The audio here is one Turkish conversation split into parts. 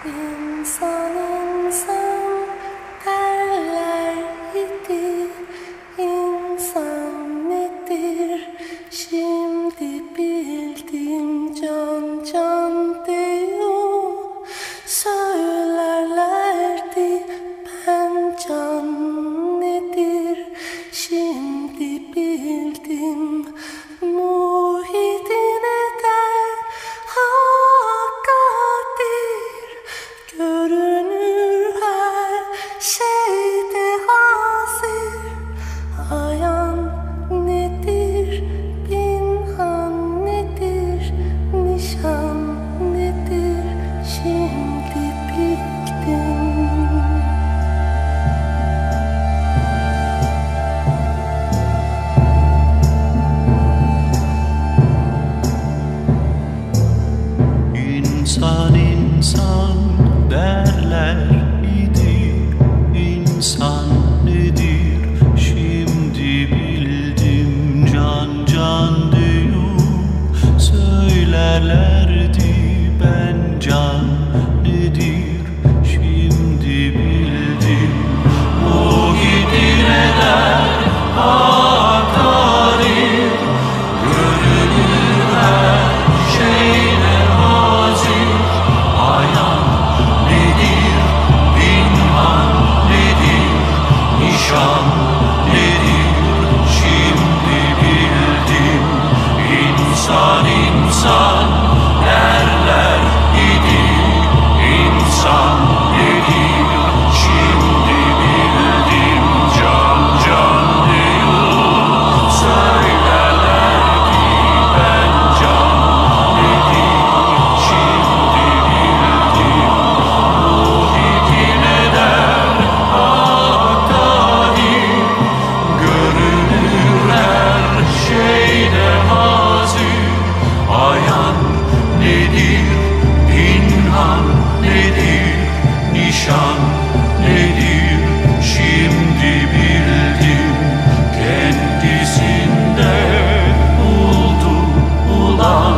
İnsan insan derler idi, insan nedir? Şimdi bildim, can can diyor. Söylerlerdi ben can nedir? Şimdi bildim, Muhyiddin eder hakkadir. Görünür her şeyde hazır. Ayan nedir, pinhan nedir, nişan nedir? Şimdi bildim. İnsan insan derler idi, insan nedir? Şimdi bildim, can can diyor. Söylerlerdi ben can nedir? Şimdi bildim. Muhyiddin eder hakkadir. Görünür her şeyde hazır. Ayan nedir? Pinhan nedir? Nişan nedir? Şimdi bildim. İnsan insan derler idi, insan nedir? Şimdi bildim, can can diyor. Söylerlerdi ben can nedir? Şimdi bildim. Muhyiddin eder hakkadir. Görünür her şeyde hazır. Ayan nedir? Pinhan nedir? Nişan nedir? Şimdi bildim. Kendisinde buldu ulan,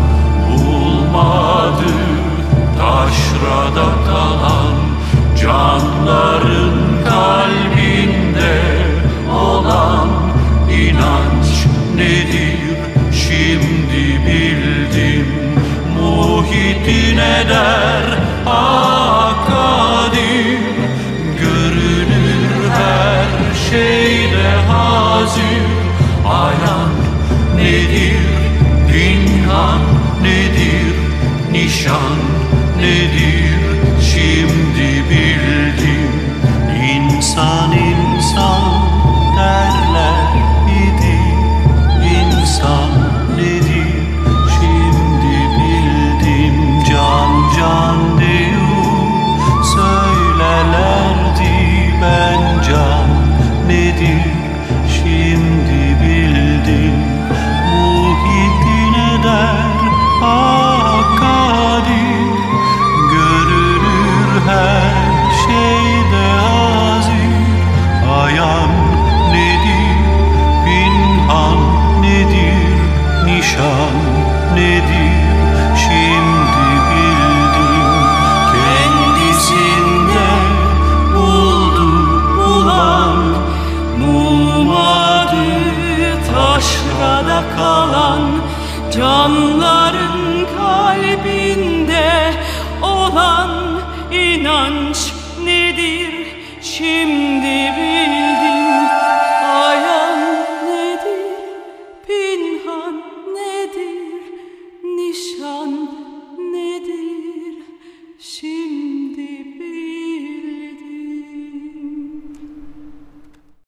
bulmadı taşrada kalan. Canların kalbinde olan inanç nedir? Şimdi bildim. Muhyiddin eder hakkadir. Görünür her şeyde hazır. Ayan nedir? Pinhan nedir? Nişan nedir? Şimdi bildim. İnsan insan derler idi, insan nedir? Şimdi bildim, can can diyor. Söylerlerdi ben can nedir? Şimdi bildim. Muhyiddin eder hakkadir. Görünür her şeyde hazır. Ayan nedir? Pinhan nedir? Nişan nedir? Şimdi bildim. Kendisinde buldu bulan, bulmadı taşrada kalan. Canların kalbinde olan inanç nedir? Şimdi